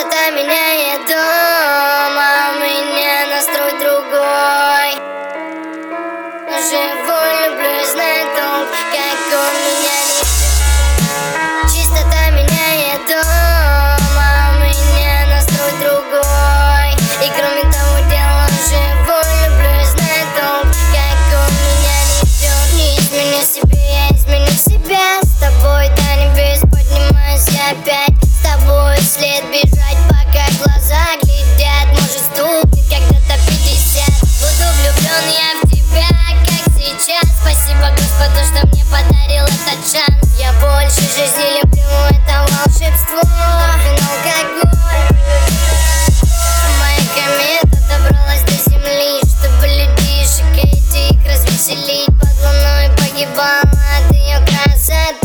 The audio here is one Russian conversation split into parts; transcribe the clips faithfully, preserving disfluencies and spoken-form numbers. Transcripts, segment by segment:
Чистота меняет дом, а у меня настрой другой. Но живу, люблю и знаю толк, как он меня не. Чистота меняет дом, а у меня настрой другой. И кроме того дела, живу, люблю и знаю толк, как он меня не. Не изменю себе, я изменю себя. С тобой до небес поднимаюсь я опять. С тобой след бежать, пока глаза глядят. Может стукнет когда-то пятьдесят. Буду влюблен я в тебя, как сейчас. Спасибо Господу, что мне подарил этот шанс. Я больше жизни люблю, это волшебство. Вино, алкоголь. Моя комета добралась до земли, чтобы людишек этих развеселить. Под луной погибала от ее красоты.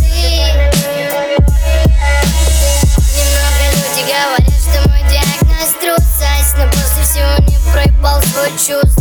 Говорят, что мой диагноз трусость, но после всего не проебал свой чувств.